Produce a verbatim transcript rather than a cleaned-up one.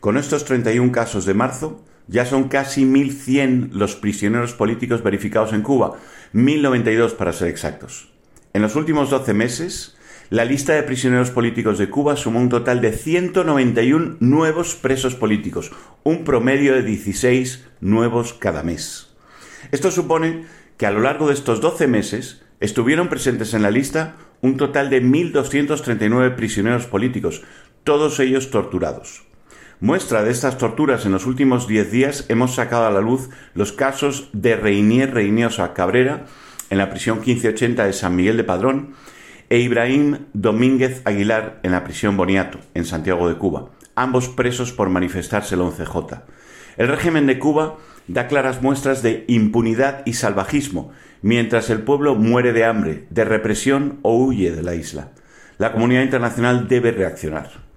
Con estos treinta y un casos de marzo, ya son casi mil cien los prisioneros políticos verificados en Cuba, mil noventa y dos para ser exactos. En los últimos doce meses, la lista de prisioneros políticos de Cuba sumó un total de ciento noventa y uno nuevos presos políticos, un promedio de dieciséis nuevos cada mes. Esto supone que a lo largo de estos doce meses estuvieron presentes en la lista un total de mil doscientos treinta y nueve prisioneros políticos, todos ellos torturados. Muestra de estas torturas en los últimos diez días hemos sacado a la luz los casos de Reinier Reiniosa Cabrera en la prisión quince ochenta de San Miguel de Padrón e Ibrahim Domínguez Aguilar en la prisión Boniato, en Santiago de Cuba, ambos presos por manifestarse el once jota. El régimen de Cuba da claras muestras de impunidad y salvajismo, mientras el pueblo muere de hambre, de represión o huye de la isla. La comunidad internacional debe reaccionar.